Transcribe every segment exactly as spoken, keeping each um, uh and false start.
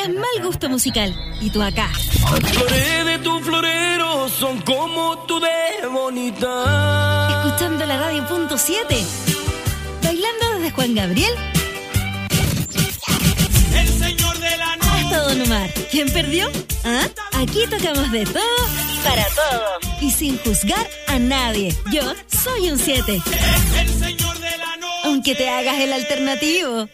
es mal gusto musical. Y tú acá. Las flores de tu florero son como tú de bonita. Escuchando la radio punto siete. Bailando desde Juan Gabriel. El señor de la noche. Hasta Don Omar. ¿Quién perdió? ¿Ah? Aquí tocamos de todo para todo. Y sin juzgar a nadie. Yo soy un siete. El señor de la noche. Aunque te hagas el alternativo.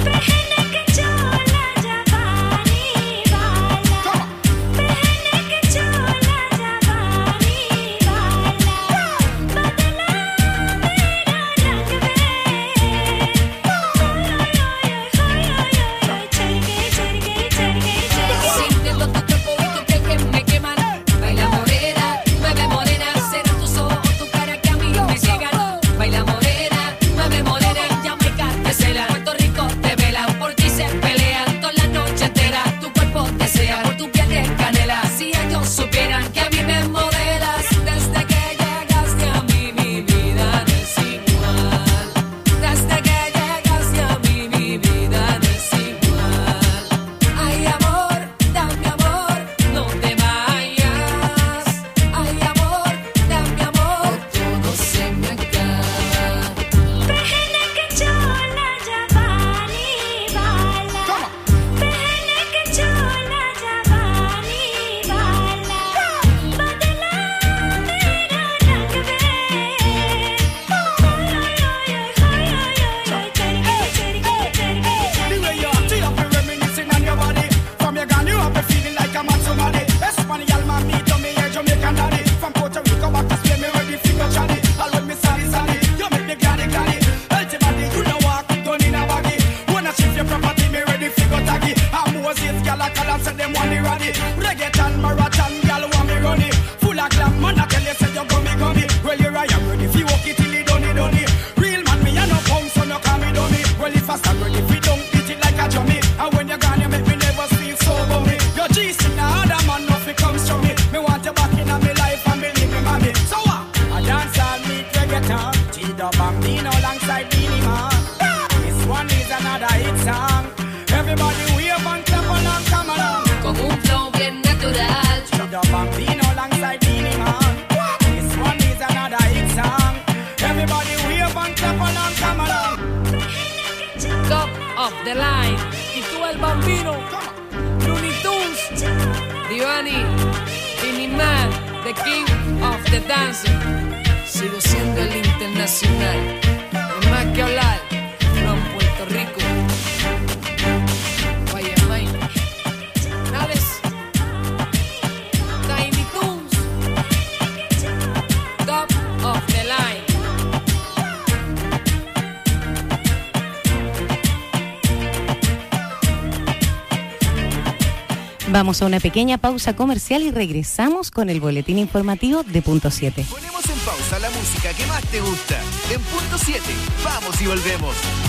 Vamos a una pequeña pausa comercial y regresamos con el boletín informativo de Punto siete. Ponemos en pausa la música que más te gusta. En Punto siete, vamos y volvemos.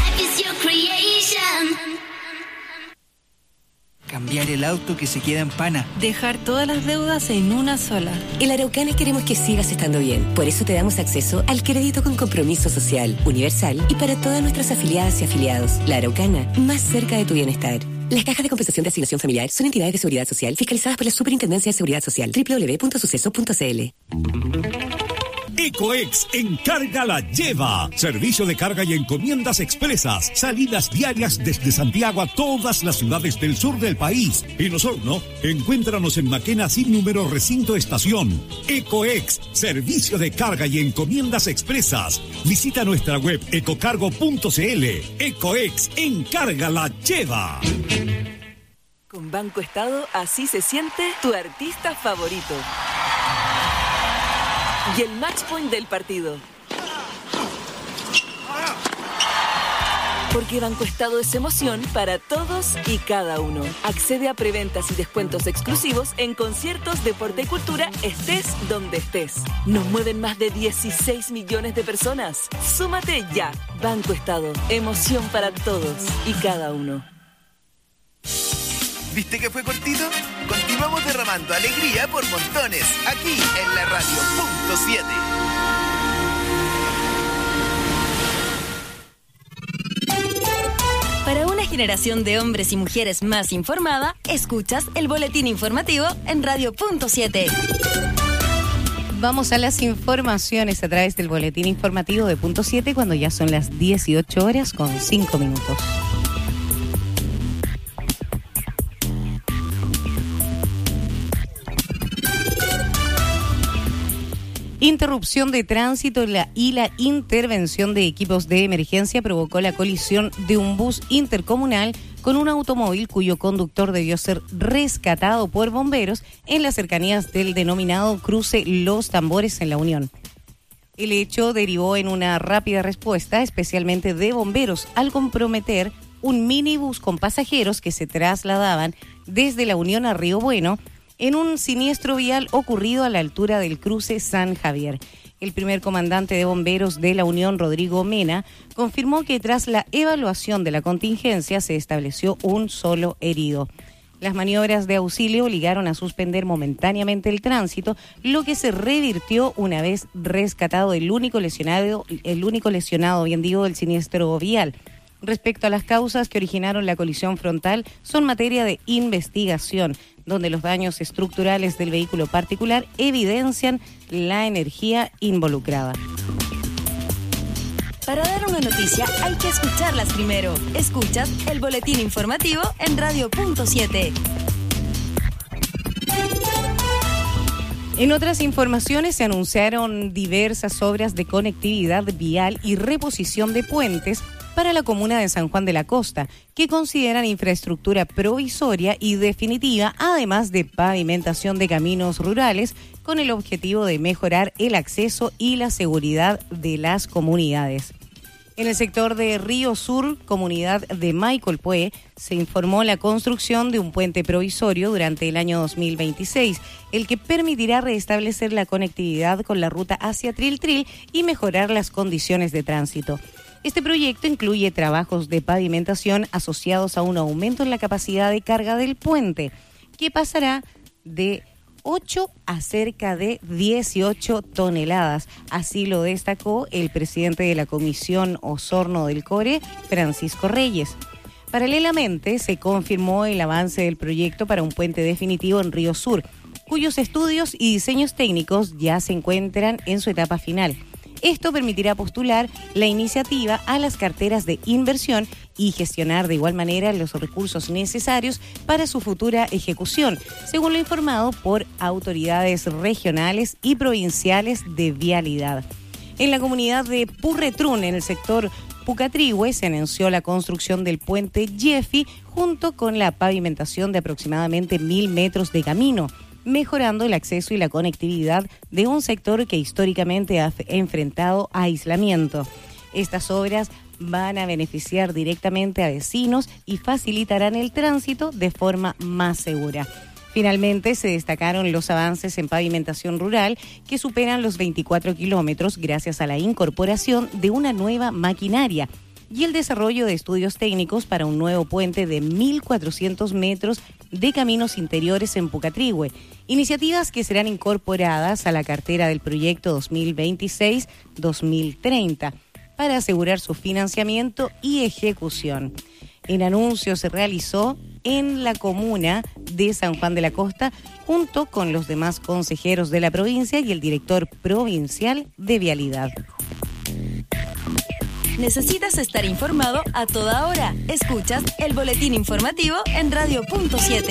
Cambiar el auto que se queda en pana. Dejar todas las deudas en una sola. En la Araucana queremos que sigas estando bien. Por eso te damos acceso al crédito con compromiso social, universal y para todas nuestras afiliadas y afiliados. La Araucana, más cerca de tu bienestar. Las cajas de compensación de asignación familiar son entidades de seguridad social fiscalizadas por la Superintendencia de Seguridad Social. doble u doble u doble u punto suceso punto c l. Ecoex Encarga la Lleva. Servicio de carga y encomiendas expresas. Salidas diarias desde Santiago a todas las ciudades del sur del país. En Osorno, encuéntranos en Maquena sin número recinto estación. Ecoex, servicio de carga y encomiendas expresas. Visita nuestra web ecocargo punto c l. Ecoex Encarga la Lleva. Con Banco Estado, así se siente tu artista favorito. Y el match point del partido. Porque Banco Estado es emoción para todos y cada uno. Accede a preventas y descuentos exclusivos en conciertos, deporte y cultura, estés donde estés. Nos mueven más de dieciséis millones de personas. Súmate ya. Banco Estado. Emoción para todos y cada uno. ¿Viste que fue cortito? Continuamos derramando alegría por montones, aquí en la radio punto siete. Para una generación de hombres y mujeres más informada, escuchas el boletín informativo en Radio Punto siete. Vamos a las informaciones a través del boletín informativo de Punto siete cuando ya son las dieciocho horas con cinco minutos. Interrupción de tránsito la, y la intervención de equipos de emergencia provocó la colisión de un bus intercomunal con un automóvil cuyo conductor debió ser rescatado por bomberos en las cercanías del denominado cruce Los Tambores en La Unión. El hecho derivó en una rápida respuesta, especialmente de bomberos, al comprometer un minibús con pasajeros que se trasladaban desde La Unión a Río Bueno, en un siniestro vial ocurrido a la altura del cruce San Javier. El primer comandante de bomberos de La Unión, Rodrigo Mena, confirmó que tras la evaluación de la contingencia se estableció un solo herido. Las maniobras de auxilio obligaron a suspender momentáneamente el tránsito, lo que se revirtió una vez rescatado el único lesionado, el único lesionado, bien digo, del siniestro vial. Respecto a las causas que originaron la colisión frontal, son materia de investigación, donde los daños estructurales del vehículo particular evidencian la energía involucrada. Para dar una noticia hay que escucharlas primero. Escuchas el boletín informativo en Radio Punto siete. En otras informaciones se anunciaron diversas obras de conectividad vial y reposición de puentes para la comuna de San Juan de la Costa, que consideran infraestructura provisoria y definitiva, además de pavimentación de caminos rurales, con el objetivo de mejorar el acceso y la seguridad de las comunidades. En el sector de Río Sur, comunidad de Maicolpué, se informó la construcción de un puente provisorio durante el año dos mil veintiséis, el que permitirá restablecer la conectividad con la ruta hacia Triltril y mejorar las condiciones de tránsito. Este proyecto incluye trabajos de pavimentación asociados a un aumento en la capacidad de carga del puente, que pasará de ocho a cerca de dieciocho toneladas. Así lo destacó el presidente de la Comisión Osorno del Core, Francisco Reyes. Paralelamente, se confirmó el avance del proyecto para un puente definitivo en Río Sur, cuyos estudios y diseños técnicos ya se encuentran en su etapa final. Esto permitirá postular la iniciativa a las carteras de inversión y gestionar de igual manera los recursos necesarios para su futura ejecución, según lo informado por autoridades regionales y provinciales de vialidad. En la comunidad de Purretrún, en el sector Pucatrihue, se anunció la construcción del puente Jeffy junto con la pavimentación de aproximadamente mil metros de camino, mejorando el acceso y la conectividad de un sector que históricamente ha enfrentado aislamiento. Estas obras van a beneficiar directamente a vecinos y facilitarán el tránsito de forma más segura. Finalmente, se destacaron los avances en pavimentación rural que superan los veinticuatro kilómetros gracias a la incorporación de una nueva maquinaria y el desarrollo de estudios técnicos para un nuevo puente de mil cuatrocientos metros de caminos interiores en Pucatrihue, iniciativas que serán incorporadas a la cartera del proyecto dos mil veintiséis dos mil treinta para asegurar su financiamiento y ejecución. El anuncio se realizó en la comuna de San Juan de la Costa junto con los demás consejeros de la provincia y el director provincial de Vialidad. Necesitas estar informado a toda hora. Escuchas el boletín informativo en Radio Punto siete.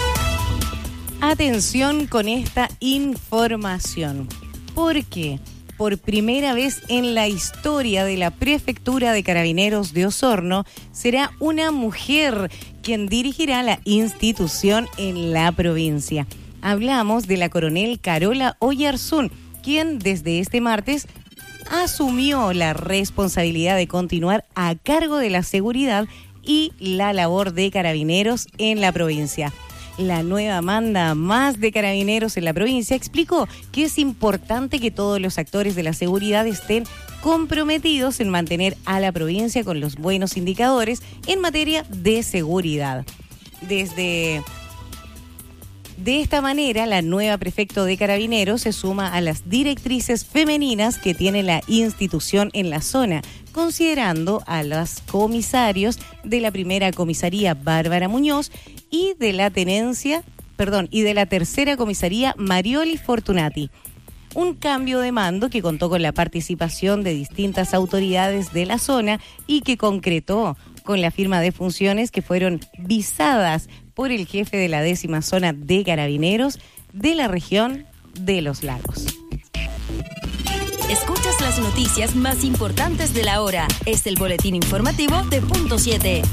Atención con esta información. ¿Por qué? Por primera vez en la historia de la Prefectura de Carabineros de Osorno, será una mujer quien dirigirá la institución en la provincia. Hablamos de la coronel Carola Oyarzún, quien desde este martes asumió la responsabilidad de continuar a cargo de la seguridad y la labor de carabineros en la provincia. La nueva manda más de carabineros en la provincia explicó que es importante que todos los actores de la seguridad estén comprometidos en mantener a la provincia con los buenos indicadores en materia de seguridad. Desde De esta manera, la nueva prefecto de Carabineros se suma a las directrices femeninas que tiene la institución en la zona, considerando a los comisarios de la primera comisaría Bárbara Muñoz y de la tenencia, perdón, y de la tercera comisaría Marioli Fortunati. Un cambio de mando que contó con la participación de distintas autoridades de la zona y que concretó con la firma de funciones que fueron visadas por el jefe de la décima zona de Carabineros de la región de Los Lagos. Escuchas las noticias más importantes de la hora. Es el boletín informativo de Punto siete.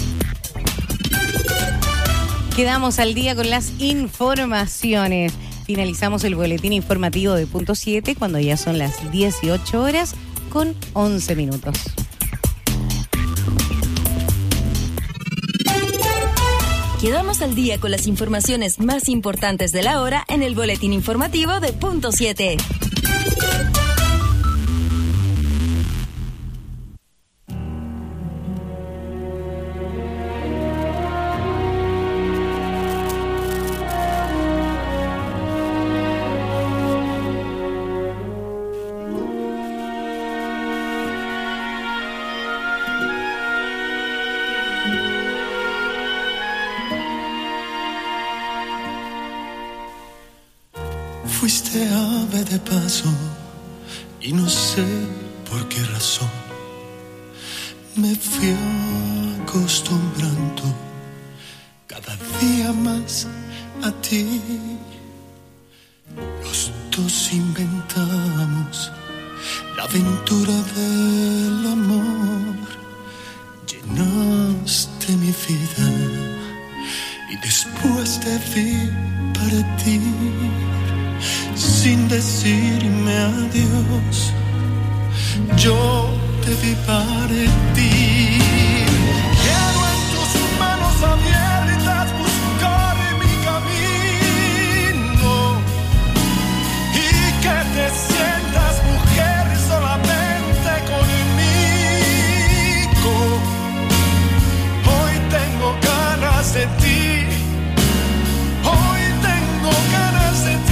Quedamos al día con las informaciones. Finalizamos el boletín informativo de Punto siete cuando ya son las dieciocho horas con once minutos. Quedamos al día con las informaciones más importantes de la hora en el boletín informativo de Punto siete. Fuiste ave de paso y no sé por qué razón me fui acostumbrando cada día más a ti. Los dos inventamos la aventura del amor, llenaste mi vida y después te vi partir. Sin decirme adiós, yo te vi partir. Quiero en tus manos abiertas buscar mi camino y que te sientas mujer solamente conmigo. Hoy tengo ganas de ti, hoy tengo ganas de ti.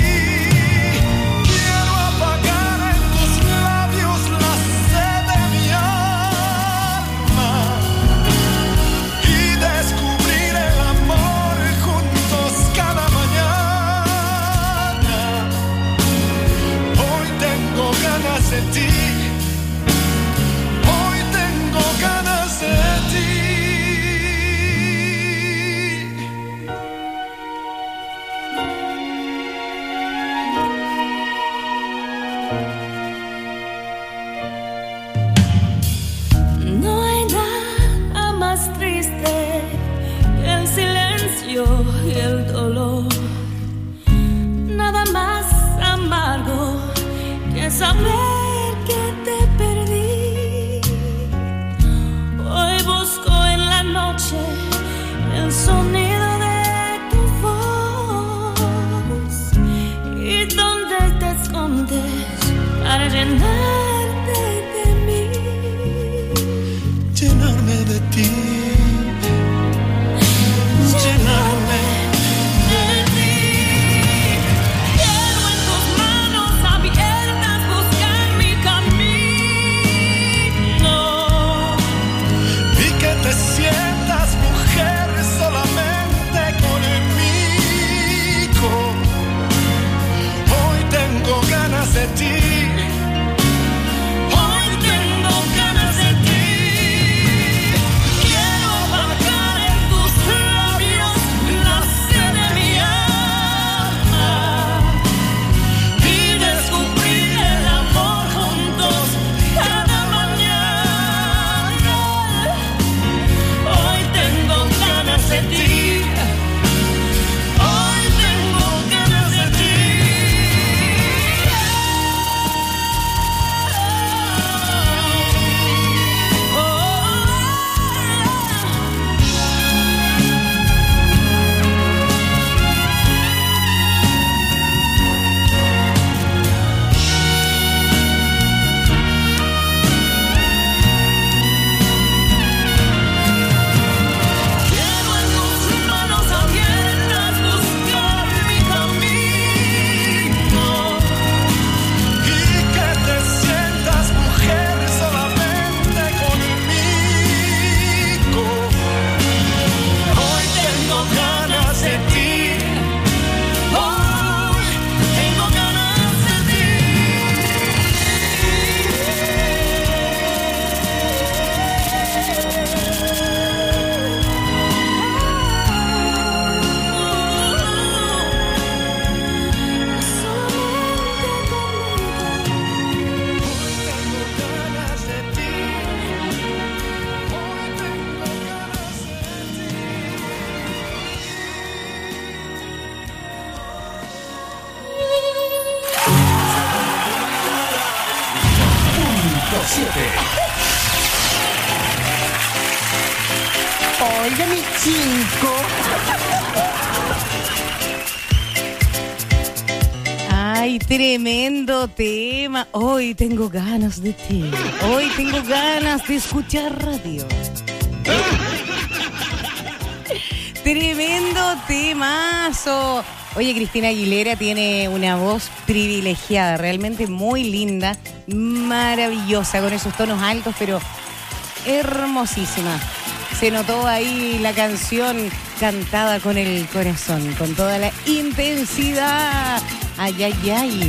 De ti, hoy tengo ganas de ti. No hay nada más triste que el silencio y el dolor, nada más amargo que saber que te perdí. Hoy busco en la noche el sonido de tu voz y donde te escondes para llenarte de mí, llenarme de ti, llenarme. De ti, hoy tengo ganas de ti. Quiero apagar en tus labios la sed de mi alma y descubrir el amor juntos cada mañana. Hoy tengo ganas de ti. Hoy tengo ganas de ti. siete. Oiga, mi chico. Ay, tremendo tema. Hoy tengo ganas de ti. Hoy tengo ganas de escuchar radio. Tremendo temazo. Oye, Cristina Aguilera tiene una voz privilegiada, realmente muy linda, maravillosa, con esos tonos altos, pero hermosísima. Se notó ahí la canción cantada con el corazón, con toda la intensidad. Ay, ay, ay.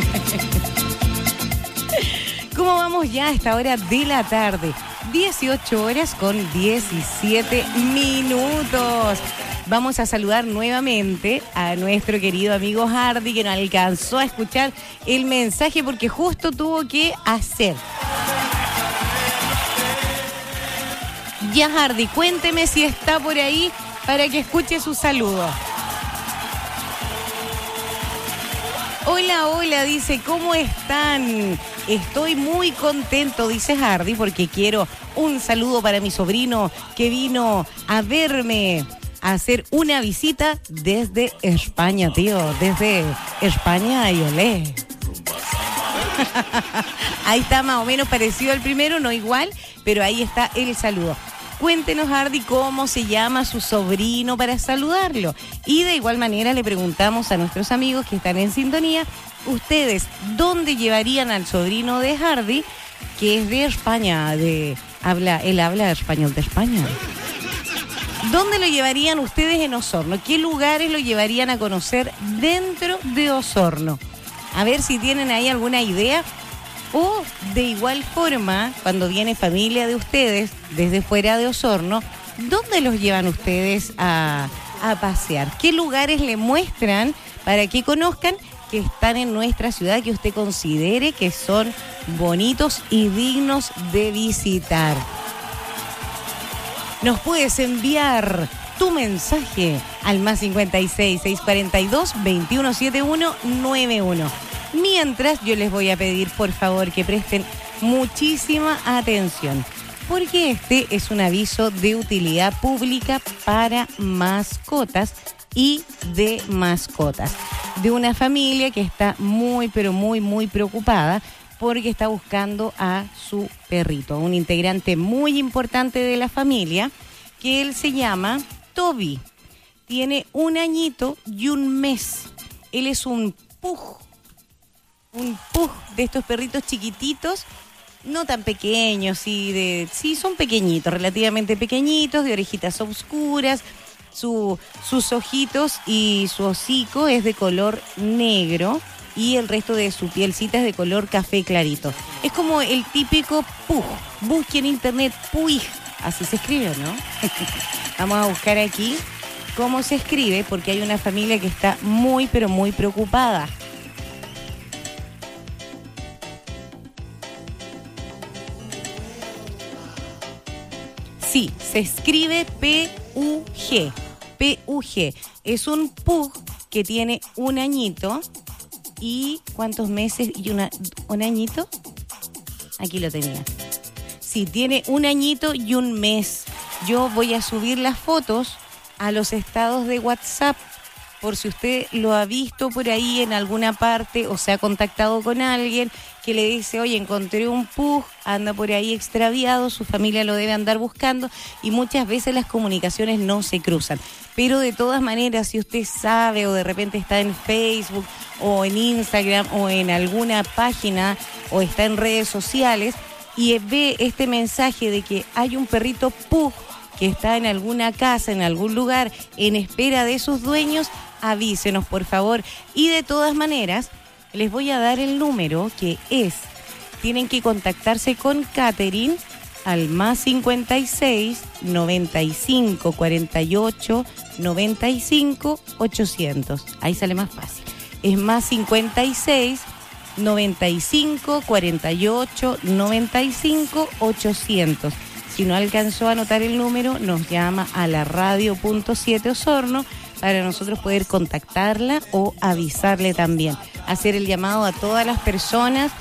¿Cómo vamos ya a esta hora de la tarde? dieciocho horas con diecisiete minutos. Vamos a saludar nuevamente a nuestro querido amigo Hardy, que no alcanzó a escuchar el mensaje porque justo tuvo que hacer. Ya, Hardy, cuénteme si está por ahí para que escuche su saludo. Hola, hola, dice, ¿cómo están? Estoy muy contento, dice Hardy, porque quiero un saludo para mi sobrino que vino a verme, a hacer una visita desde España, tío, desde España y olé. Ahí está más o menos parecido al primero, no igual, pero ahí está el saludo. Cuéntenos, Hardy, cómo se llama su sobrino para saludarlo. Y de igual manera le preguntamos a nuestros amigos que están en sintonía, ustedes, ¿dónde llevarían al sobrino de Hardy, que es de España, de habla, él habla español de España? ¿Dónde lo llevarían ustedes en Osorno? ¿Qué lugares lo llevarían a conocer dentro de Osorno? A ver si tienen ahí alguna idea. O de igual forma, cuando viene familia de ustedes desde fuera de Osorno, ¿dónde los llevan ustedes a, a pasear? ¿Qué lugares le muestran para que conozcan que están en nuestra ciudad, que usted considere que son bonitos y dignos de visitar? Nos puedes enviar tu mensaje al más cincuenta y seis, seiscientos cuarenta y dos, veintiuno setenta y uno noventa y uno. Mientras, yo les voy a pedir, por favor, que presten muchísima atención, porque este es un aviso de utilidad pública para mascotas y de mascotas, de una familia que está muy, pero muy, muy preocupada porque está buscando a su perrito, un integrante muy importante de la familia, que él se llama Toby. Tiene un añito y un mes. Él es un pug. Un pug de estos perritos chiquititos, no tan pequeños, sí, de, sí son pequeñitos, relativamente pequeñitos, de orejitas oscuras, su, sus ojitos y su hocico es de color negro y el resto de su pielcita es de color café clarito. Es como el típico pug. Busque en internet puig, así se escribe, ¿no? Vamos a buscar aquí cómo se escribe, porque hay una familia que está muy, pero muy preocupada. Sí, se escribe P U G. P U G. Es un pug que tiene un añito y ¿cuántos meses? Y una, un añito. Aquí lo tenía. Sí, tiene un añito y un mes. Yo voy a subir las fotos a los estados de WhatsApp, por si usted lo ha visto por ahí en alguna parte o se ha contactado con alguien que le dice, oye, encontré un pug, anda por ahí extraviado, su familia lo debe andar buscando, y muchas veces las comunicaciones no se cruzan. Pero de todas maneras, si usted sabe o de repente está en Facebook o en Instagram o en alguna página o está en redes sociales y ve este mensaje de que hay un perrito pug que está en alguna casa, en algún lugar, en espera de sus dueños, avísenos, por favor. Y de todas maneras, les voy a dar el número que es, tienen que contactarse con Catherine al más cincuenta y seis, noventa y cinco, cuarenta y ocho, noventa y cinco, ochocientos. Ahí sale más fácil. Es más cincuenta y seis, noventa y cinco, cuarenta y ocho, noventa y cinco, ochocientos. Si no alcanzó a anotar el número, nos llama a la radio punto siete Osorno para nosotros poder contactarla o avisarle también. Hacer el llamado a todas las personas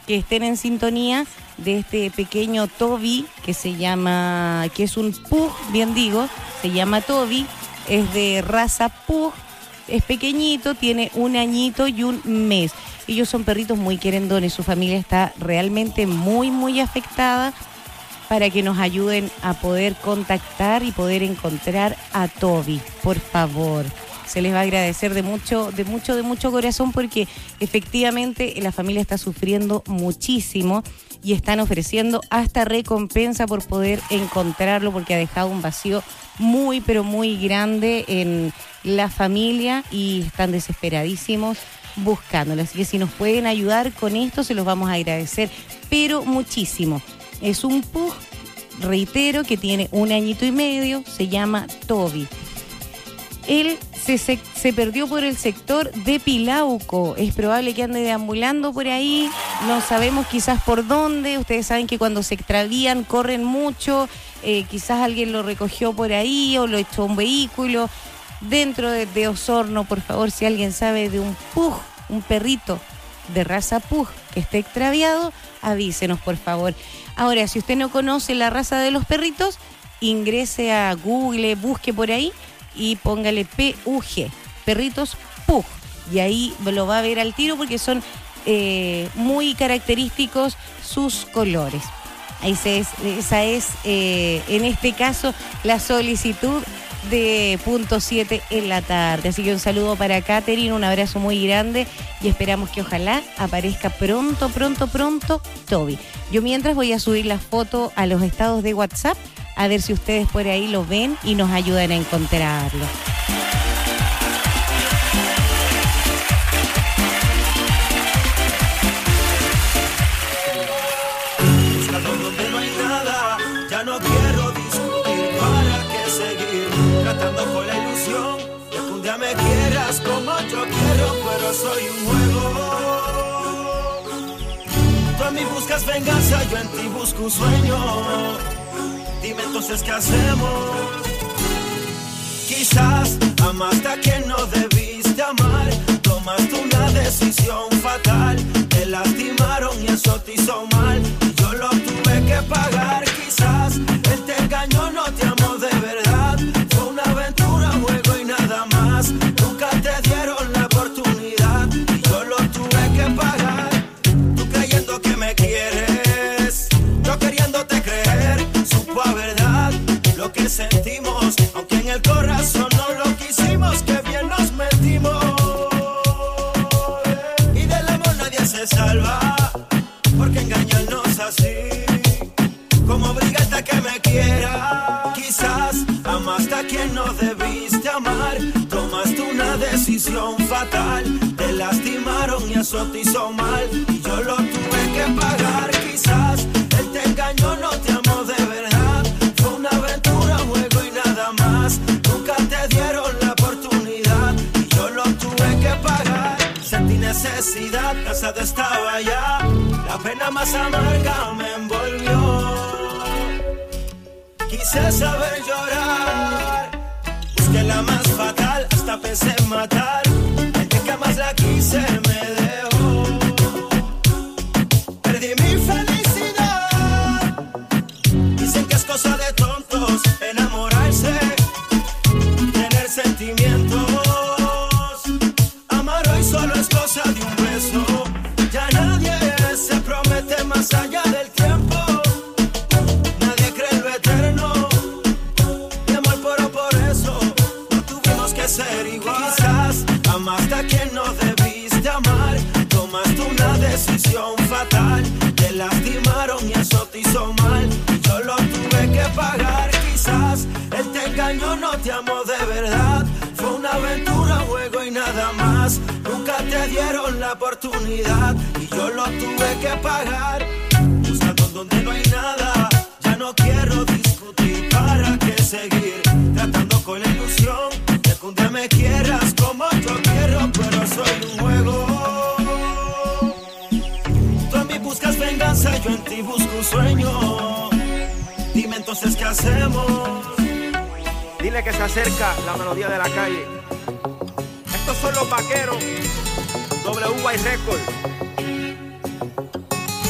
que estén en sintonía de este pequeño Toby que se llama, que es un pug, bien digo, se llama Toby, es de raza pug, es pequeñito, tiene un añito y un mes. Ellos son perritos muy querendones, su familia está realmente muy, muy afectada, para que nos ayuden a poder contactar y poder encontrar a Toby, por favor. Se les va a agradecer de mucho, de mucho, de mucho corazón, porque efectivamente la familia está sufriendo muchísimo y están ofreciendo hasta recompensa por poder encontrarlo, porque ha dejado un vacío muy, pero muy grande en la familia y están desesperadísimos buscándolo. Así que si nos pueden ayudar con esto, se los vamos a agradecer, pero muchísimo. Es un pug, reitero, que tiene un añito y medio, se llama Toby. Él se, se, se perdió por el sector de Pilauco. Es probable que ande deambulando por ahí. No sabemos quizás por dónde. Ustedes saben que cuando se extravían corren mucho. Eh, quizás alguien lo recogió por ahí o lo echó a un vehículo. Dentro de, de Osorno, por favor, si alguien sabe de un pug, un perrito de raza pug que esté extraviado, avísenos, por favor. Ahora, si usted no conoce la raza de los perritos, ingrese a Google, busque por ahí y póngale P U G, perritos pug, y ahí lo va a ver al tiro, porque son eh, muy característicos sus colores. Ahí se es, esa es, eh, en este caso, la solicitud de punto siete en la tarde. Así que un saludo para Catherine, un abrazo muy grande y esperamos que ojalá aparezca pronto, pronto, pronto Toby. Yo mientras voy a subir la foto a los estados de WhatsApp, a ver si ustedes por ahí lo ven y nos ayudan a encontrarlo. Donde no hay nada, ya no quiero discutir, para qué seguir tratando con la ilusión de que un día me quieras como yo quiero, pero soy un juego. Tú en mí buscas venganza, yo en ti busco un sueño. Dime entonces qué hacemos. Quizás amaste a quien no debiste amar, tomaste una decisión fatal, te lastimaron y eso te hizo mal, y yo lo tuve que pagar. Quizás él te engañó, no te amó de verdad, fue una aventura, un juego y nada más, nunca te dieron la oportunidad y yo lo tuve que pagar. Tú creyendo que me quieres, yo queriéndote creer, supo a verdad lo que sentimos, aunque en el corazón no lo quisimos, que bien nos metimos. Y del amor nadie se salva, porque engañarnos así, como obligarte a que me quiera. Quizás amaste a quien no debiste amar, tomaste una decisión fatal, te lastimaron y eso te hizo mal, y yo lo tuve que pagar. Quizás él te engañó, no te amó de verdad, fue una aventura, un juego y nada más, nunca te dieron la oportunidad y yo lo tuve que pagar. Sentí necesidad, cansado estaba ya, la pena más amarga me envolvió. Quise saber llorar, busqué la más fatal, hasta pensé en matar, el que más la quise me dejó. Perdí mi felicidad, dicen que es cosa de tontos enamorarse, tener sentimientos, amar hoy solo es cosa de un beso, ya nadie se promete más allá del tiempo. Nadie cree en lo eterno, mi amor, pero por eso no tuvimos que ser igual. Quizás amaste a quien no debiste amar, tomaste una decisión fatal, te lastimaron y eso te hizo mal, y yo lo tuve que pagar. Quizás él te engañó, no te amó de verdad, fue una aventura, un juego y nada más, nunca te dieron la oportunidad y yo lo tuve que pagar. Buscando donde no hay nada, ya no quiero discutir, para qué seguir tratando con la ilusión de que un día me quieras como yo quiero, pero soy un juego. Tú en mí buscas venganza, yo en ti busco un sueño. Dime entonces qué hacemos. Dile que se acerca la melodía de la calle. Estos son los vaqueros, W Y Record.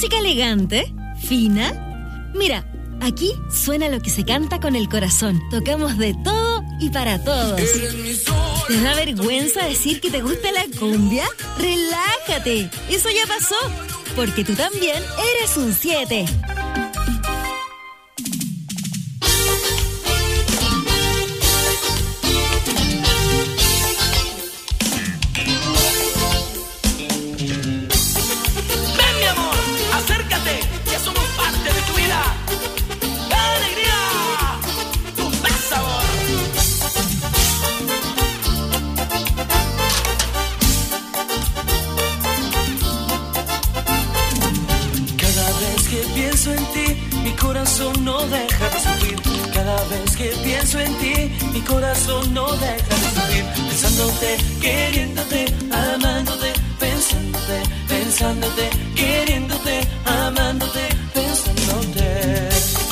música elegante, fina. Mira, aquí suena lo que se canta con el corazón. Tocamos de todo y para todos. ¿Te da vergüenza decir que te gusta la cumbia? ¡Relájate! Eso ya pasó, porque tú también eres un siete. No deja de sufrir. Cada vez que pienso en ti, mi corazón no deja de sufrir. Pensándote, queriéndote, amándote, pensándote, pensándote, queriéndote, amándote, pensándote.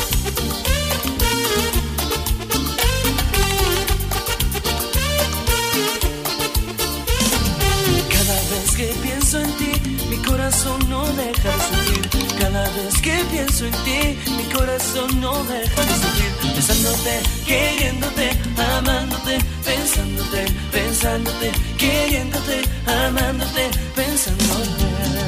Cada vez que pienso en ti, mi corazón no deja de sufrir. Cada vez que pienso en ti, mi corazón no deja de sufrir. Pensándote, queriéndote, amándote, pensándote, pensándote, queriéndote, amándote, pensándote.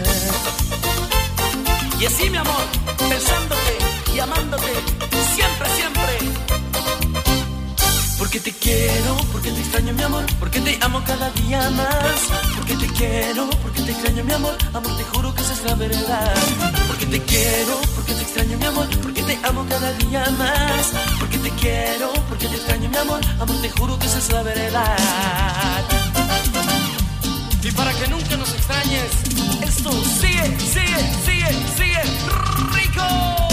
Y así, mi amor, pensándote y amándote, siempre, siempre. Porque te quiero, porque te extraño, mi amor, porque te amo cada día más. Porque te quiero, porque te extraño, mi amor, amor, te juro que esa es la verdad. Porque te quiero, porque te extraño, mi amor, porque te amo cada día más. Porque te quiero, porque te extraño, mi amor, amor, te juro que esa es la verdad. Y para que nunca nos extrañes, esto sigue, sigue, sigue, sigue rico.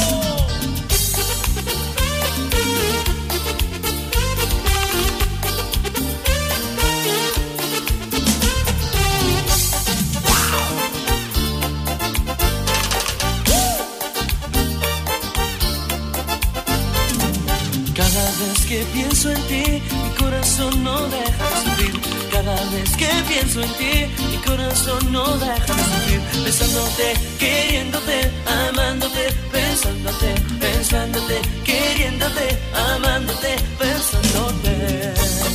Cada vez que pienso en ti, mi corazón no deja de sufrir. Cada vez que pienso en ti, mi corazón no deja de sufrir. Pensándote, queriéndote, amándote, pensándote, pensándote, queriéndote, amándote, pensándote.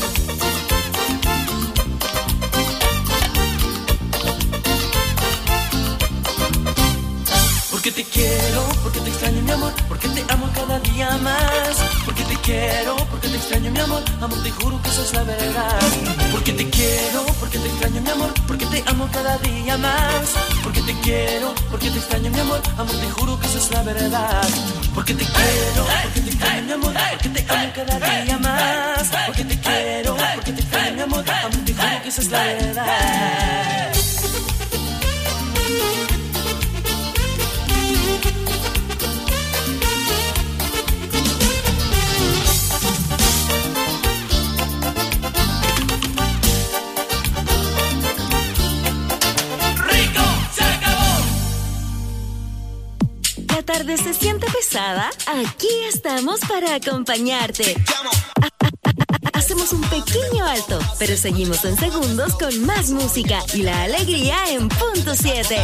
Porque te quiero, porque te extraño, mi amor, porque te amo cada día más. Porque te quiero, porque te extraño, mi amor, amor, te juro que esa es la verdad. Porque te quiero, porque te extraño, mi amor, porque te amo cada día más. Porque te quiero, porque te extraño, mi amor, amor, te juro que esa es la verdad. Porque te quiero, porque te extraño, mi amor, porque te amo cada día más. Porque te quiero, porque te extraño, mi amor, amor, te juro que esa es la verdad. La tarde se siente pesada, aquí estamos para acompañarte. Hacemos un pequeño alto, pero seguimos en segundos con más música y la alegría en punto siete.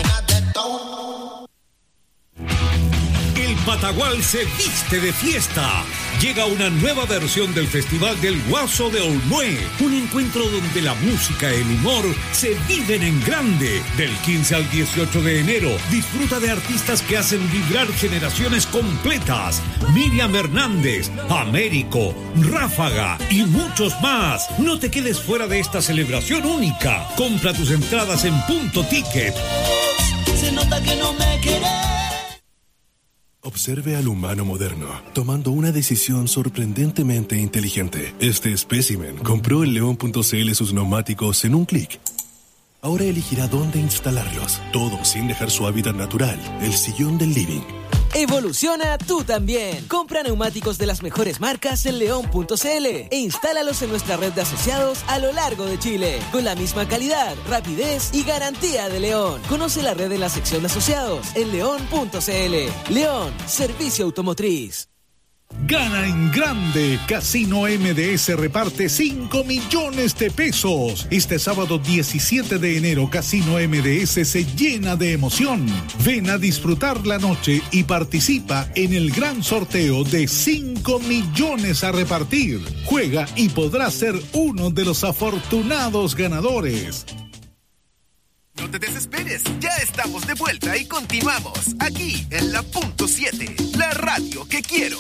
El Patagual se viste de fiesta. Llega una nueva versión del Festival del Guaso de Olmué. Un encuentro donde la música y el humor se viven en grande. Del quince al dieciocho de enero, disfruta de artistas que hacen vibrar generaciones completas. Miriam Hernández, Américo, Ráfaga y muchos más. No te quedes fuera de esta celebración única. Compra tus entradas en Punto Ticket. Se nota que no me querés. Observe al humano moderno, tomando una decisión sorprendentemente inteligente. Este espécimen compró en león punto c l sus neumáticos en un clic. Ahora elegirá dónde instalarlos, todo sin dejar su hábitat natural, el sillón del living. Evoluciona tú también. Compra neumáticos de las mejores marcas en león punto c l e instálalos en nuestra red de asociados a lo largo de Chile, con la misma calidad, rapidez y garantía de León. Conoce la red en la sección de asociados en león punto c l. León, servicio automotriz. Gana en grande. Casino M D S reparte cinco millones de pesos. Este sábado diecisiete de enero, Casino M D S se llena de emoción. Ven a disfrutar la noche y participa en el gran sorteo de cinco millones a repartir. Juega y podrás ser uno de los afortunados ganadores. No te desesperes, ya estamos de vuelta y continuamos aquí en la punto siete, la radio que quiero.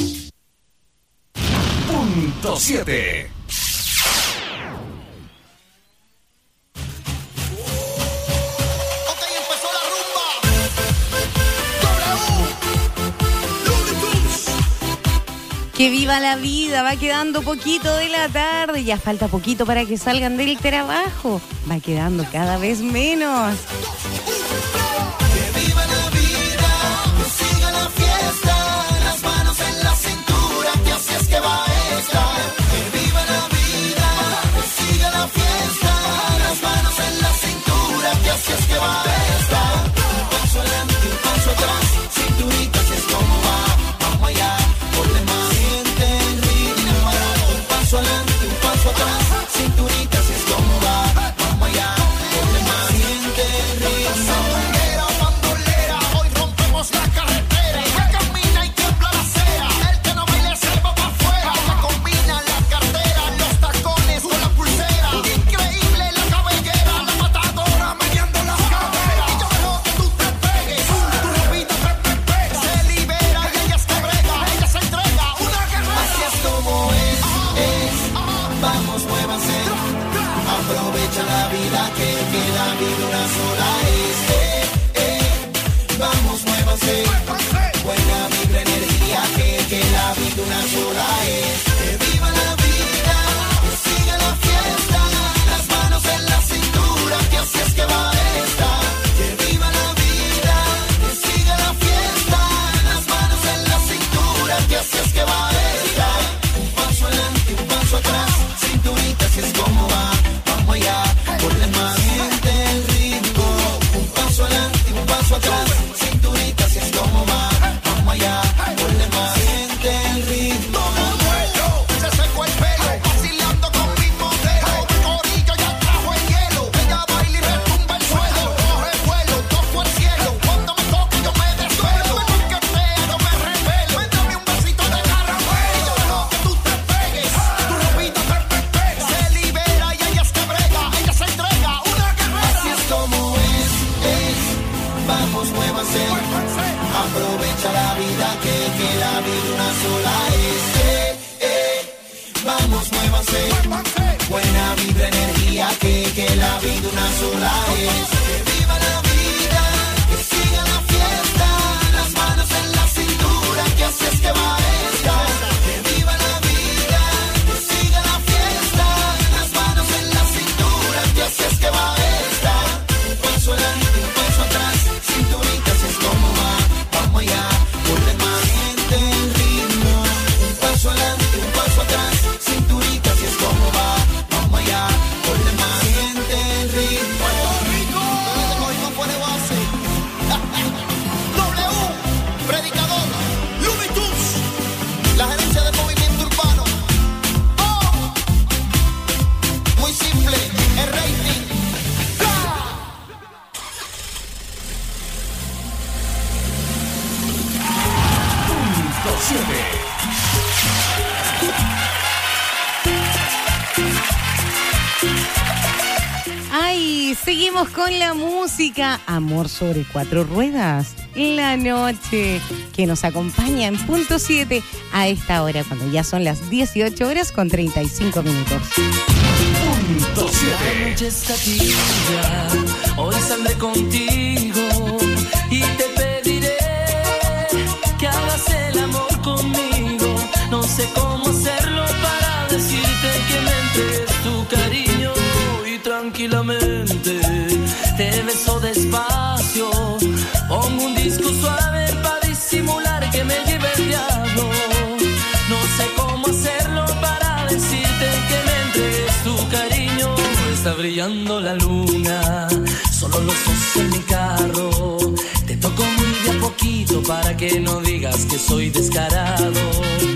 Punto siete. Que viva la vida, va quedando poquito de la tarde, ya falta poquito para que salgan del trabajo, va quedando cada vez menos. Que viva la vida, que siga la fiesta, las manos en la cintura, que así es que va a estar. Que viva la vida, que siga la fiesta, las manos en la cintura, que así es que va a estar. Un paso adelante, un paso atrás, cinturita, así es como va, vamos allá, por demás. Adelante, un paso atrás, cinturita, así es como va, vamos allá, por demás, siente el ritmo. Bandolera, bandolera, hoy rompemos la carretera, que camina y tiembla la acera, el que no baile se va para afuera, que combina la cartera, los tacones con la pulsera, increíble la cabellera, la matadora meneando la cadera, y yo dejo que tú te pegues, tu ropita te te pega, se libera y ella es que brega, ella se entrega, una guerrera, así es como es. Vamos, muévanse, aprovecha la vida, que, que la vida una sola es. Eh, eh. Vamos, muévanse, buena vibra, energía, que, que la vida una sola es. Que viva la vida, que siga la fiesta, las manos en la cintura, que así es que va a estar. Que viva la vida, que siga la fiesta, las manos en la cintura, que así es que va a estar. Un paso adelante, un paso atrás, cinturita, así es como va, vamos allá, por demás, siente el ritmo. Un paso adelante, un paso atrás, cinturita, así es como va, vamos allá, por demás, siente el ritmo. Se secó el pelo, vacilando con mi modelo, de corillo ya trajo el hielo, ella baila y retumba el suelo, coge vuelo, toco el cielo, cuando me toque yo me desvelo, que pero me revelo, dame un besito de caramelo, yo dejo que tú te pegues, tu ropita te pega, se libera y ella es que brega, ella se entrega, una guerrera. Así es como es, es, vamos, muévanse, aprovecha la vida, que, que la vida una sola es. Eh, eh, vamos, muévanse, buena vibra, energía, que, que la vida una sola es. Que viva la vida, que siga la fiesta, las manos en la cintura, que así es que va a estar. Que viva la vida, que siga la fiesta, las manos en la cintura, que así es que va a estar. Un paso adelante, un paso atrás, cinturita, así es como va, vamos allá, por demás, siente el ritmo. Un paso adelante, un paso atrás, cinturita, así es como va, vamos allá, por demás, siente el ritmo. Puerto Rico, este código pone base. W, predicador, Lumitus, la gerencia del movimiento urbano. Oh, muy simple, el rating. Punto siete. Ay, seguimos con la música. Amor sobre cuatro ruedas. La noche que nos acompaña en punto siete a esta hora, cuando ya son las dieciocho horas con treinta y cinco minutos. Punto La siete. noche está tibia, hoy saldré contigo y te pediré que hagas el amor conmigo. No sé cómo hacerlo para decirte que me entregues tu cariño y tranquilamente te beso despacio. Pongo un disco suave para disimular que me lleve el diablo. No sé cómo hacerlo para decirte que me entregues tu cariño. Está brillando la luna, solo los dos en mi carro. Te toco muy de a poquito para que no digas que soy descarado.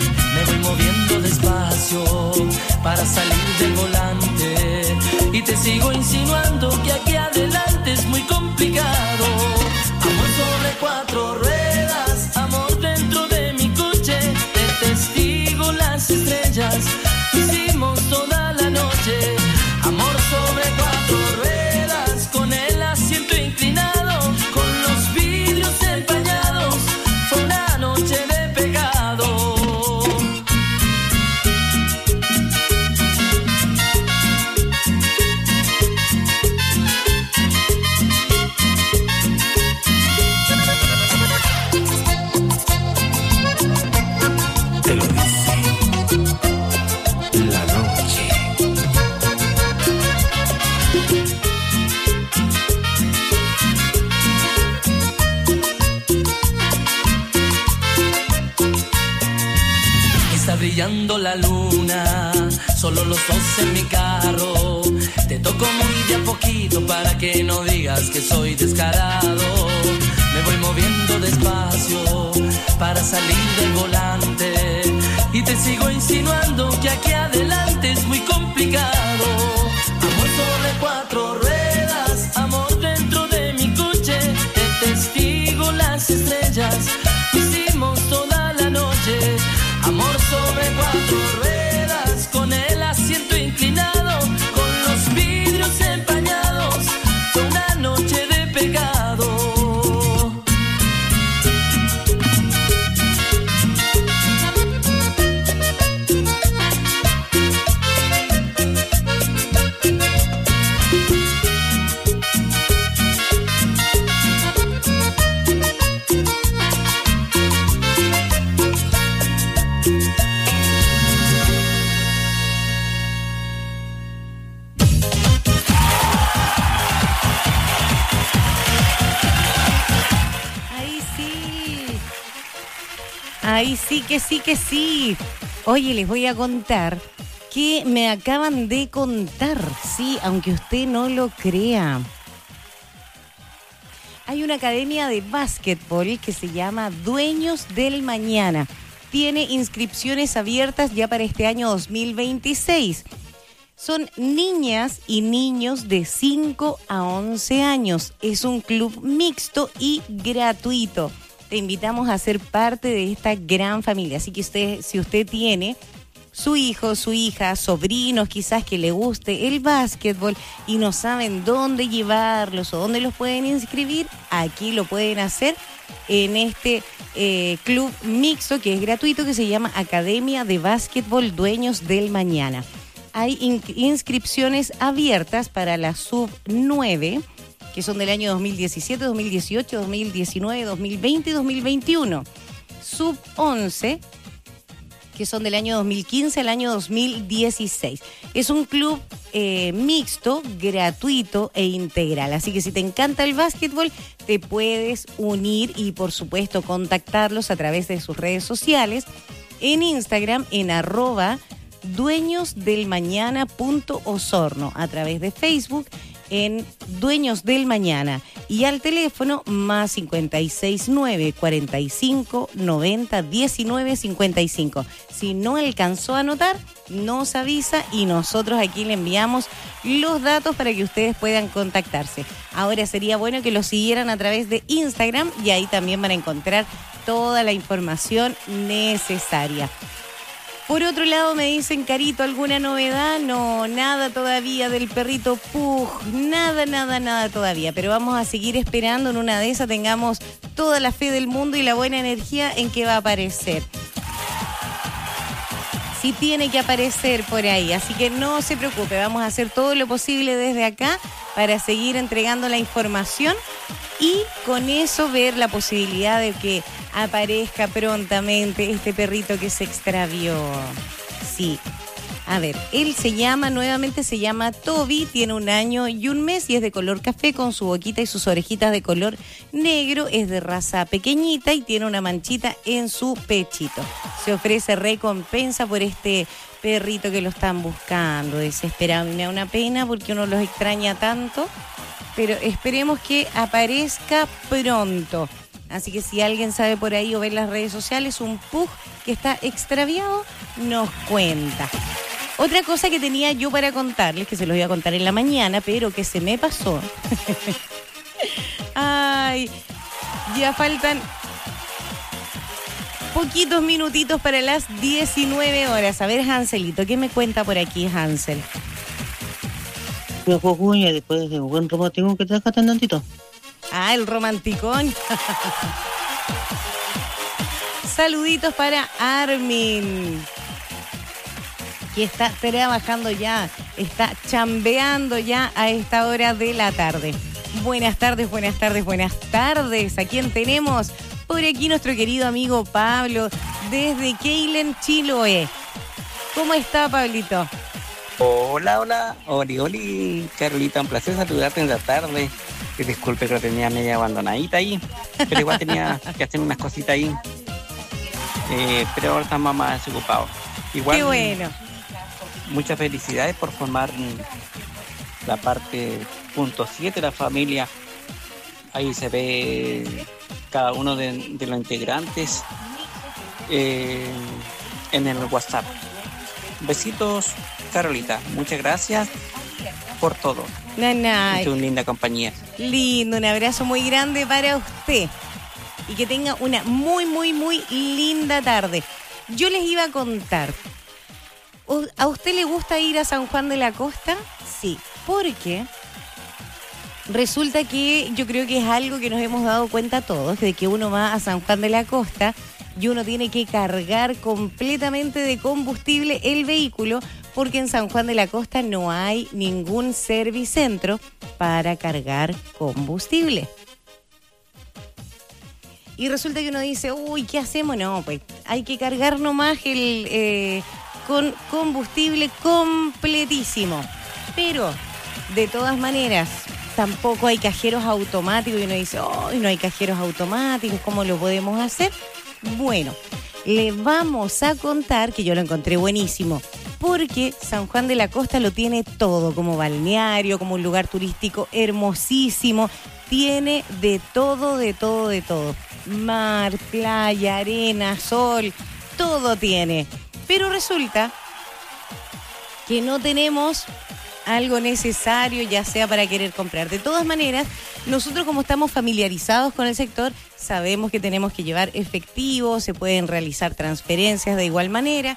despacio para salir del volante. Y te sigo insinuando que aquí adelante es muy complicado. Amor sobre cuatro ruedas, amor dentro de mi coche. De testigo las estrellas, hicimos toda la noche. Amor sobre cuatro ruedas, con el asiento inclinado, con los vidrios empañados, fue una noche de pecado. Te lo dice la noche. Está brillando la luna, solo los dos en mi carro. Te toco muy de a poquito para que no digas que soy descarado. Me voy moviendo despacio para salir del volante. Y te sigo insinuando que aquí adelante es muy complicado. Amor sobre cuatro ruedas, amor dentro de mi coche. De testigo las estrellas, hicimos toda la noche. Amor sobre cuatro ruedas, con el asiento inclinado, con los vidrios empañados, fue una noche de pecado. Ay, sí, que sí, que sí. Oye, les voy a contar que me acaban de contar, sí, aunque usted no lo crea. Hay una academia de básquetbol que se llama Dueños del Mañana. Tiene inscripciones abiertas ya para este año dos mil veintiséis. Son niñas y niños de cinco a once años. Es un club mixto y gratuito. Te invitamos a ser parte de esta gran familia. Así que usted, si usted tiene su hijo, su hija, sobrinos quizás que le guste el básquetbol y no saben dónde llevarlos o dónde los pueden inscribir, aquí lo pueden hacer en este eh, club mixto que es gratuito, que se llama Academia de Básquetbol Dueños del Mañana. Hay in- inscripciones abiertas para la sub nueve, que son del año dos mil diecisiete, dos mil dieciocho, dos mil diecinueve, dos mil veinte y dos mil veintiuno. Sub once, que son del año dos mil quince al año dos mil dieciséis. Es un club eh, mixto, gratuito e integral. Así que si te encanta el básquetbol, te puedes unir y, por supuesto, contactarlos a través de sus redes sociales. En Instagram, en arroba dueñosdelmañana.osorno. A través de Facebook, en Dueños del Mañana, y al teléfono más cincuenta y seis nueve, cuarenta y cinco, noventa, diecinueve, cincuenta y cinco. Si no alcanzó a anotar, nos avisa y nosotros aquí le enviamos los datos para que ustedes puedan contactarse. Ahora sería bueno que lo siguieran a través de Instagram y ahí también van a encontrar toda la información necesaria. Por otro lado, me dicen, Carito, ¿alguna novedad? No, nada todavía del perrito Pug, nada, nada, nada todavía. Pero vamos a seguir esperando, en una de esas tengamos toda la fe del mundo y la buena energía en que va a aparecer. Sí tiene que aparecer por ahí, así que no se preocupe, vamos a hacer todo lo posible desde acá para seguir entregando la información y con eso ver la posibilidad de que aparezca prontamente este perrito que se extravió. Sí. A ver, él se llama, nuevamente se llama Toby, tiene un año y un mes y es de color café con su boquita y sus orejitas de color negro, es de raza pequeñita y tiene una manchita en su pechito. Se ofrece recompensa por este perrito que lo están buscando, desesperado. Me da una pena porque uno los extraña tanto, pero esperemos que aparezca pronto. Así que si alguien sabe por ahí o ve en las redes sociales un Pug que está extraviado, nos cuenta. Otra cosa que tenía yo para contarles, que se los voy a contar en la mañana, pero que se me pasó. Ay, ya faltan poquitos minutitos para las diecinueve horas. A ver, Hanselito, ¿qué me cuenta por aquí, Hansel? Yo cojuña, después de un buen romántico que trabaja tan tantito. Ah, el romanticón. Saluditos para Armin, que está trabajando ya, está chambeando ya a esta hora de la tarde. Buenas tardes, buenas tardes, buenas tardes. ¿A quién tenemos? Por aquí nuestro querido amigo Pablo, desde Keilen, Chiloé. ¿Cómo está, Pablito? Hola, hola, oli, oli, Carolita, un placer saludarte en la tarde. Que disculpe que lo tenía media abandonadita ahí, pero igual tenía que hacer unas cositas ahí. Eh, pero ahora estamos más desocupados. Igual, qué bueno. Muchas felicidades por formar la parte punto siete, la familia. Ahí se ve cada uno de, de los integrantes eh, en el WhatsApp. Besitos, Carolita. Muchas gracias por todo. Nanay. Es una linda compañía. Lindo, un abrazo muy grande para usted. Y que tenga una muy, muy, muy linda tarde. Yo les iba a contar. ¿A usted le gusta ir a San Juan de la Costa? Sí, porque resulta que yo creo que es algo que nos hemos dado cuenta todos, de que uno va a San Juan de la Costa y uno tiene que cargar completamente de combustible el vehículo, porque en San Juan de la Costa no hay ningún servicentro para cargar combustible. Y resulta que uno dice, uy, ¿qué hacemos? No, pues hay que cargar nomás el, eh, con combustible completísimo. Pero, de todas maneras, tampoco hay cajeros automáticos y uno dice, oh, no hay cajeros automáticos, ¿cómo lo podemos hacer? Bueno, le vamos a contar, que yo lo encontré buenísimo, porque San Juan de la Costa lo tiene todo, como balneario, como un lugar turístico hermosísimo, tiene de todo, de todo, de todo. Mar, playa, arena, sol, todo tiene. Pero resulta que no tenemos algo necesario, ya sea para querer comprar. De todas maneras, nosotros como estamos familiarizados con el sector, sabemos que tenemos que llevar efectivo, se pueden realizar transferencias de igual manera,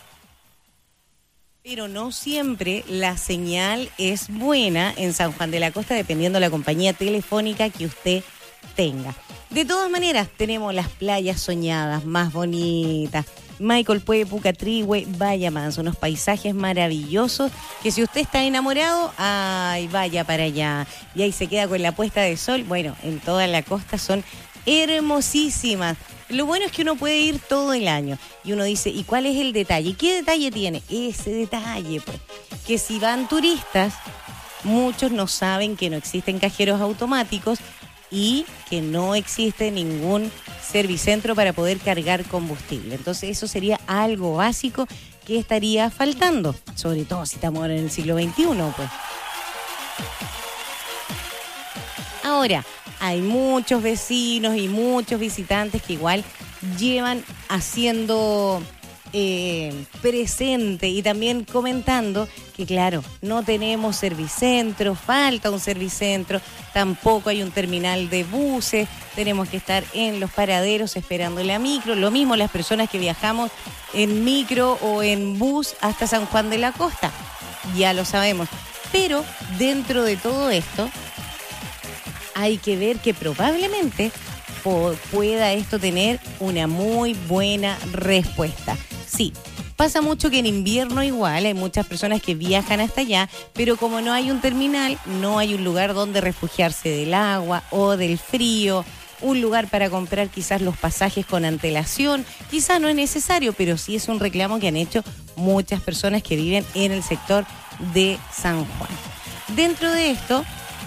pero no siempre la señal es buena en San Juan de la Costa, dependiendo de la compañía telefónica que usted tenga. De todas maneras, tenemos las playas soñadas, más bonitas. Maicol-Pué, Pucatrihue, vaya manso, unos paisajes maravillosos que si usted está enamorado, ay, vaya para allá. Y ahí se queda con la puesta de sol. Bueno, en toda la costa son hermosísimas. Lo bueno es que uno puede ir todo el año. Y uno dice, ¿y cuál es el detalle? ¿Qué detalle tiene? Ese detalle, pues. Que si van turistas, muchos no saben que no existen cajeros automáticos y que no existe ningún servicentro para poder cargar combustible. Entonces eso sería algo básico que estaría faltando, sobre todo si estamos ahora en el siglo veintiuno, pues. Ahora, hay muchos vecinos y muchos visitantes que igual llevan haciendo eh, presente y también comentando que, claro, no tenemos servicentro, falta un servicentro, tampoco hay un terminal de buses, tenemos que estar en los paraderos esperando la micro. Lo mismo las personas que viajamos en micro o en bus hasta San Juan de la Costa, ya lo sabemos. Pero dentro de todo esto, hay que ver que probablemente po- pueda esto tener una muy buena respuesta. Sí, pasa mucho que en invierno igual hay muchas personas que viajan hasta allá, pero como no hay un terminal, no hay un lugar donde refugiarse del agua o del frío, un lugar para comprar quizás los pasajes con antelación. Quizás no es necesario, pero sí es un reclamo que han hecho muchas personas que viven en el sector de San Juan. Dentro de esto,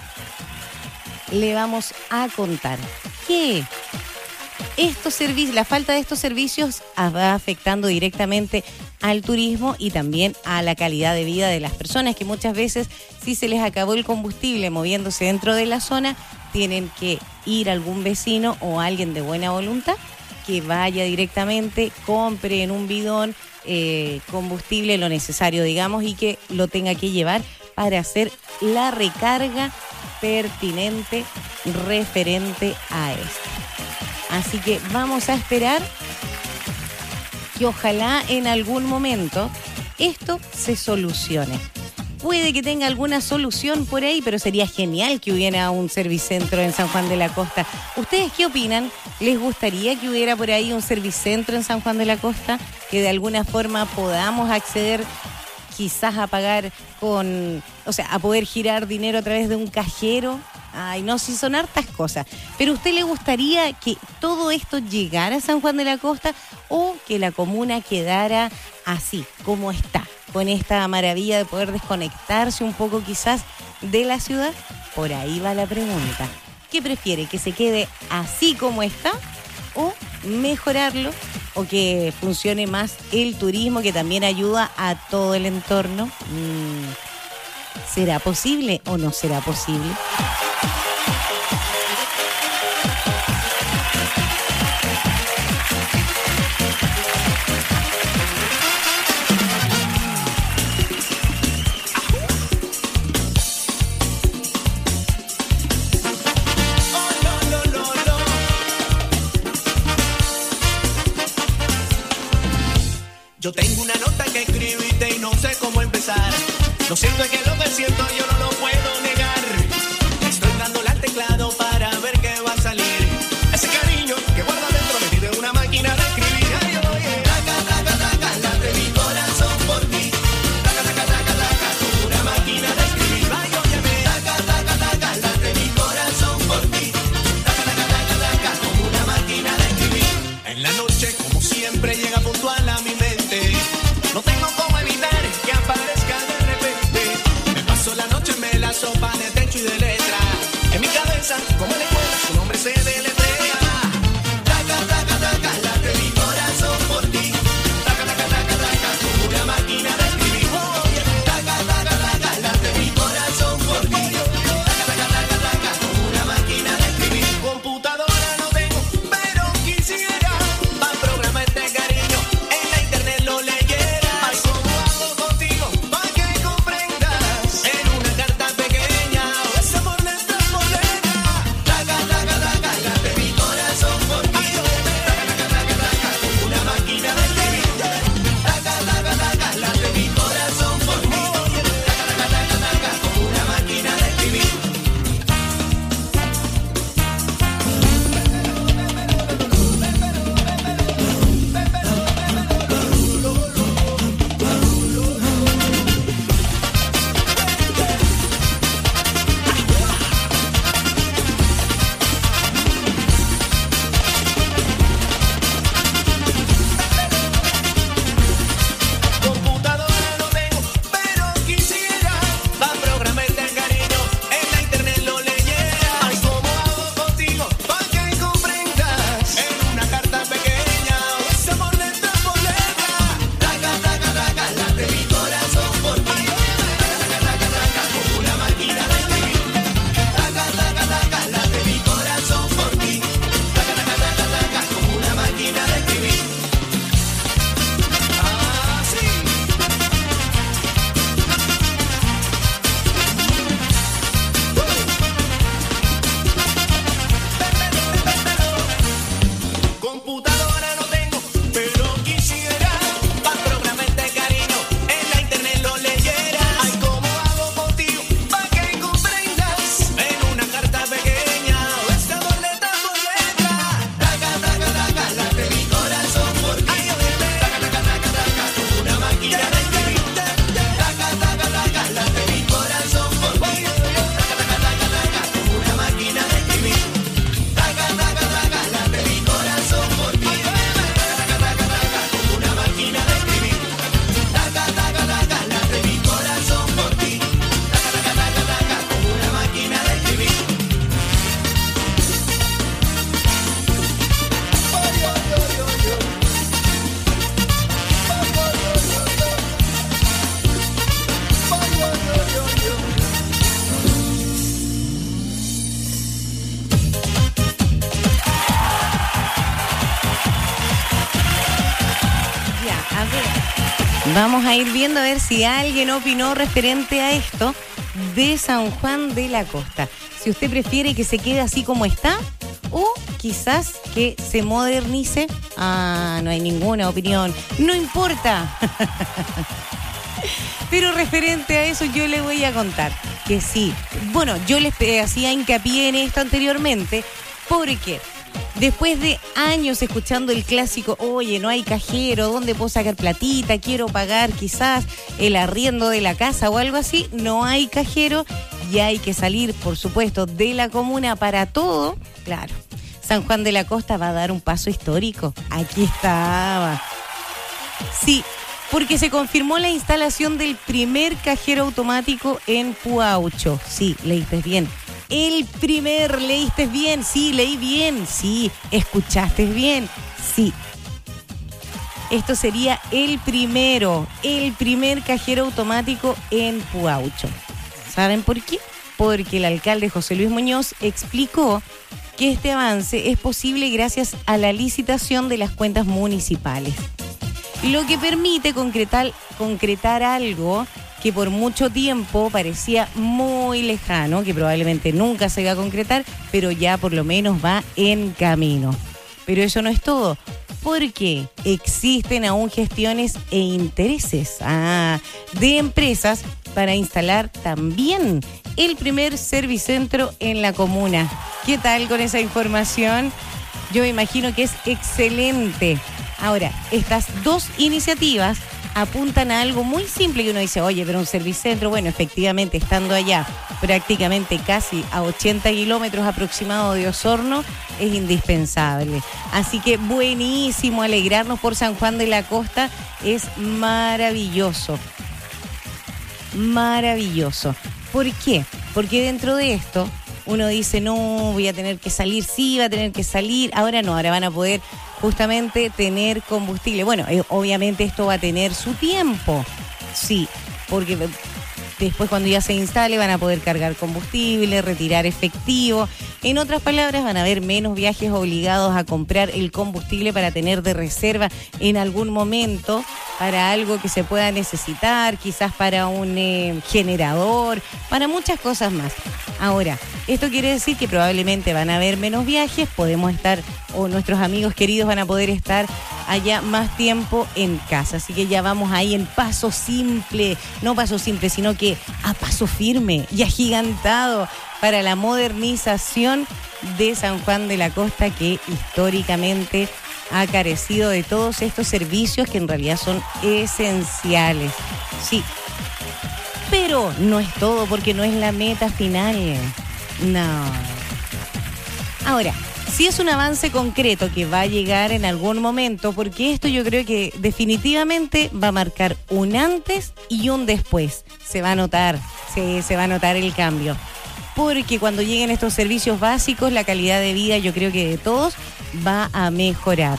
le vamos a contar que estos servicios, la falta de estos servicios va afectando directamente al turismo y también a la calidad de vida de las personas, que muchas veces, si se les acabó el combustible moviéndose dentro de la zona, tienen que ir a algún vecino o alguien de buena voluntad que vaya directamente, compre en un bidón eh, combustible, lo necesario, digamos, y que lo tenga que llevar para hacer la recarga pertinente referente a esto. Así que vamos a esperar que ojalá en algún momento esto se solucione. Puede que tenga alguna solución por ahí, pero sería genial que hubiera un servicentro en San Juan de la Costa. ¿Ustedes qué opinan? ¿Les gustaría que hubiera por ahí un servicentro en San Juan de la Costa? Que de alguna forma podamos acceder quizás a pagar con, o sea, a poder girar dinero a través de un cajero. Ay, no, si son hartas cosas. Pero ¿a usted le gustaría que todo esto llegara a San Juan de la Costa o que la comuna quedara así, como está? Con esta maravilla de poder desconectarse un poco quizás de la ciudad. Por ahí va la pregunta. ¿Qué prefiere? ¿Que se quede así como está o mejorarlo? ¿O que funcione más el turismo, que también ayuda a todo el entorno? Mm, ¿será posible o no será posible? Yo tengo una nota que escribirte y no sé cómo empezar. Lo siento, es que lo que siento yo no lo puedo negar. Estoy dándole al teclado para ver qué va a salir. Ese cariño que guarda dentro metido en una máquina de escribir. Ay, oye, taca, taca, taca, late mi corazón por ti. Taca, taca, taca, taca, como una máquina de escribir. Ay, óyeme, taca, taca, taca, late mi corazón por ti. Taca, taca, taca, taca, como una máquina de escribir. En la noche, como siempre, llega puntual a mi mente. No tengo cómo evitar que aparezca de repente. Me paso la noche, me la sopa de techo y de letra. En mi cabeza, como en la escuela, su nombre se deletrea. Taca, taca, taca, late mi corazón por ti. Taca, taca, taca, taca, como una máquina de escribir. Oh, yeah. Taca, taca, taca, late mi corazón por ti. Taca, taca, taca, taca, como una máquina de escribir. Computadora no tengo, pero quisiera para programar este cariño. En la internet lo leyera. ¿Cómo hago contigo para que comprendas? En una carta pequeña o ese amor de esta morena. Vamos a ir viendo a ver si alguien opinó referente a esto de San Juan de la Costa. Si usted prefiere que se quede así como está o quizás que se modernice. Ah, no hay ninguna opinión. No importa. Pero referente a eso yo le voy a contar que sí. Bueno, yo les hacía hincapié en esto anteriormente porque después de años escuchando el clásico, oye, no hay cajero, ¿dónde puedo sacar platita? Quiero pagar quizás el arriendo de la casa o algo así. No hay cajero y hay que salir, por supuesto, de la comuna para todo. Claro, San Juan de la Costa va a dar un paso histórico. Aquí estaba. Sí, porque se confirmó la instalación del primer cajero automático en Puaucho. Sí, leíste bien. El primer, leíste bien, sí, leí bien, sí, escuchaste bien, sí. Esto sería el primero, el primer cajero automático en Puaucho. ¿Saben por qué? Porque el alcalde José Luis Muñoz explicó que este avance es posible gracias a la licitación de las cuentas municipales, lo que permite concretar, concretar algo que por mucho tiempo parecía muy lejano, que probablemente nunca se iba a concretar, pero ya por lo menos va en camino. Pero eso no es todo, porque existen aún gestiones e intereses ah, de empresas para instalar también el primer servicentro en la comuna. ¿Qué tal con esa información? Yo me imagino que es excelente. Ahora, estas dos iniciativas apuntan a algo muy simple que uno dice, oye, pero un servicentro, bueno, efectivamente, estando allá prácticamente casi a ochenta kilómetros aproximados de Osorno, es indispensable. Así que buenísimo, alegrarnos por San Juan de la Costa, es maravilloso. Maravilloso. ¿Por qué? Porque dentro de esto uno dice, no, voy a tener que salir, sí, va a tener que salir, ahora no, ahora van a poder justamente tener combustible. Bueno, eh, obviamente esto va a tener su tiempo, sí, porque después cuando ya se instale van a poder cargar combustible, retirar efectivo. En otras palabras, van a haber menos viajes obligados a comprar el combustible para tener de reserva en algún momento para algo que se pueda necesitar, quizás para un eh, generador, para muchas cosas más. Ahora, esto quiere decir que probablemente van a haber menos viajes, podemos estar, o nuestros amigos queridos van a poder estar allá más tiempo en casa. Así que ya vamos ahí en paso simple, no paso simple, sino que a paso firme y agigantado para la modernización de San Juan de la Costa, que históricamente ha carecido de todos estos servicios que en realidad son esenciales. Sí, pero no es todo, porque no es la meta final. No. Ahora, sí es un avance concreto que va a llegar en algún momento, porque esto yo creo que definitivamente va a marcar un antes y un después. Se va a notar, sí, se va a notar el cambio. Porque cuando lleguen estos servicios básicos, la calidad de vida, yo creo que de todos, va a mejorar.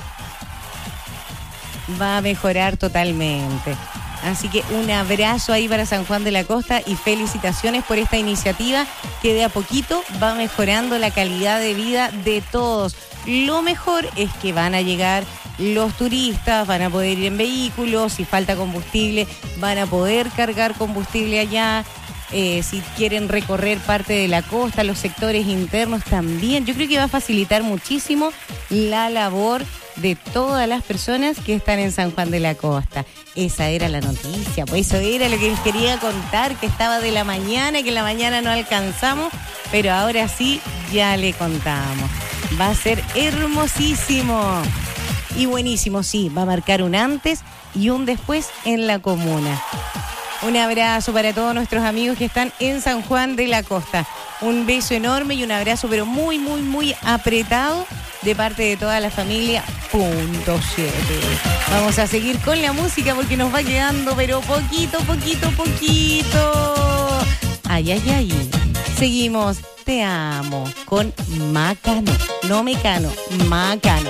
Va a mejorar totalmente. Así que un abrazo ahí para San Juan de la Costa y felicitaciones por esta iniciativa que de a poquito va mejorando la calidad de vida de todos. Lo mejor es que van a llegar los turistas, van a poder ir en vehículos, si falta combustible, van a poder cargar combustible allá. Eh, si quieren recorrer parte de la costa, los sectores internos también. Yo creo que va a facilitar muchísimo la labor de todas las personas que están en San Juan de la Costa. Esa era la noticia, pues eso era lo que les quería contar, que estaba de la mañana, que en la mañana no alcanzamos, pero ahora sí ya le contamos. Va a ser hermosísimo y buenísimo, sí, va a marcar un antes y un después en la comuna. Un abrazo para todos nuestros amigos que están en San Juan de la Costa. Un beso enorme y un abrazo, pero muy, muy, muy apretado de parte de toda la familia Punto siete. Vamos a seguir con la música porque nos va quedando, pero poquito, poquito, poquito. Ay, ay, ay. Seguimos. Te amo con Macano. No Mecano, Macano.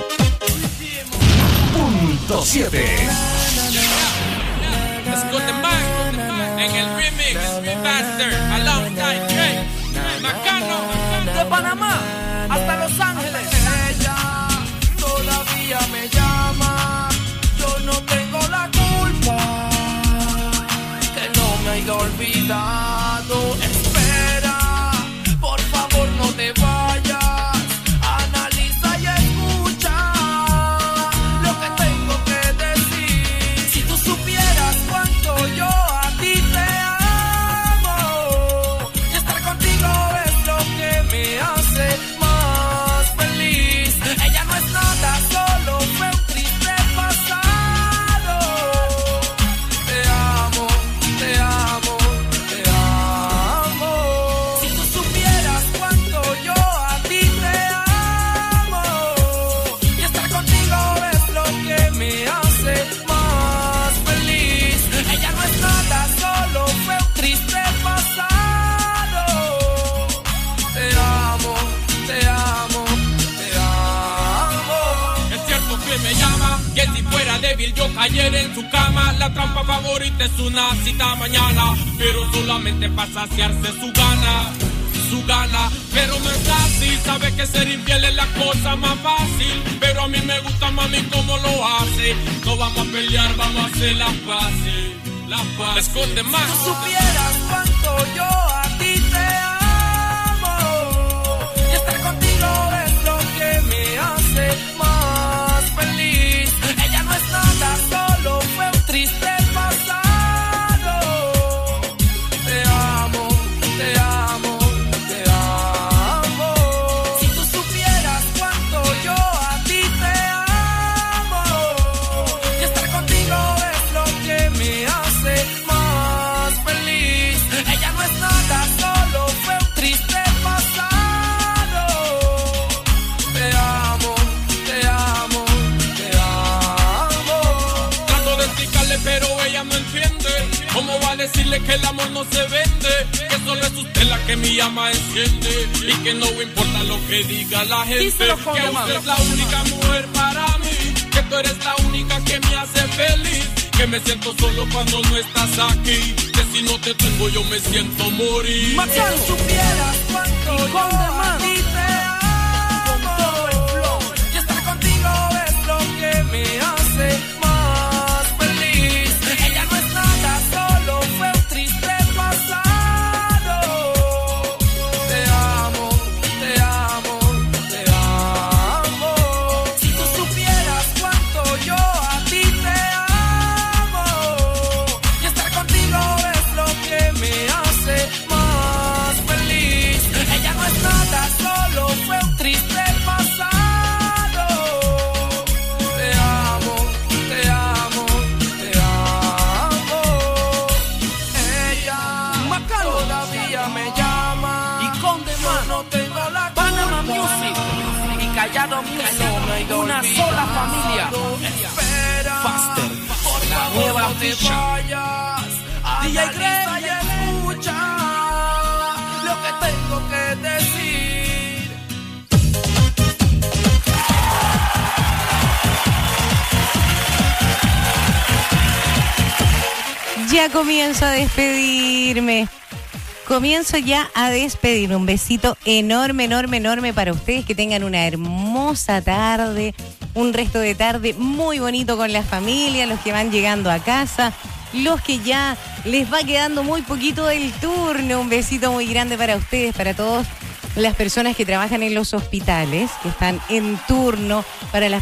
Punto siete. En el remix, Remaster, Alongside Drake, Macano, de Panamá hasta Los Ángeles. Ella todavía me llama, yo no tengo la culpa. lado. Espera, por favor no te vayas. Analiza y escucha lo que tengo que decir. Si tú supieras cuánto yo a ti te amo, y estar contigo es lo que me hace más feliz. Ella no es nada, solo fue un triste pasado. Te amo, te amo, te amo. Si tú supieras cuánto yo a ti te amo, y estar contigo es lo que me hace más feliz. Ella no es nada, solo fue un triste pasado. Te amo, te amo, te amo. Es cierto que me llama, que si fuera débil yo cayera en su cama. La trampa favorita es una cita mañana, pero solamente para saciarse su gana, su gana. Pero no es así, sabe que ser infiel es la cosa más fácil. Pero a mí me gusta mami como lo hace. No vamos a pelear, vamos a hacer las paces, las paces. Esconde más. Si tú supieras cuánto yo a ti te amo, y estar contigo es lo que me hace más feliz. Ella no es nada, solo fue un triste pasado. Te amo, te amo, te amo. Si tú supieras cuánto yo a ti te amo, y estar contigo es lo que me hace más feliz. Ella no es nada, solo fue un triste pasado. Te amo, te amo, te amo. Trato de explicarle pero ella no entiende. ¿Cómo va a decirle que el amor no se vende? Que solo es usted la que mi llama enciende, y que no importa lo que diga la gente. Díselo con Que la usted mano. es la única mujer para mí, que tú eres la única que me hace feliz. Que me siento solo cuando no estás aquí, que si no te tengo yo me siento morir. Si tú supieras cuánto yo a ti te amo, y estar contigo es lo que me hace más feliz. Ella no es nada, solo fue un triste pasado. Te amo, te amo, te amo. Si tú supieras cuánto yo a ti te amo, y estar contigo es lo que me hace más feliz. Ella no es nada, solo fue un triste pasado. Te amo, te amo, te amo. Ella todavía me llama y con demás no tengo la Panama culpa. Music y Callado Music, una sola familia. Espera, Faster, por la favor, nueva no te ficha. vayas. D J Analiza y escucha lo que tengo que decir. Ya comienzo a despedirme. Comienzo ya a despedirme. Un besito enorme, enorme, enorme para ustedes. Que tengan una hermosa tarde. Un resto de tarde muy bonito con la familia. Los que van llegando a casa. Los que ya les va quedando muy poquito del turno. Un besito muy grande para ustedes, para todos las personas que trabajan en los hospitales, que están en turno, para las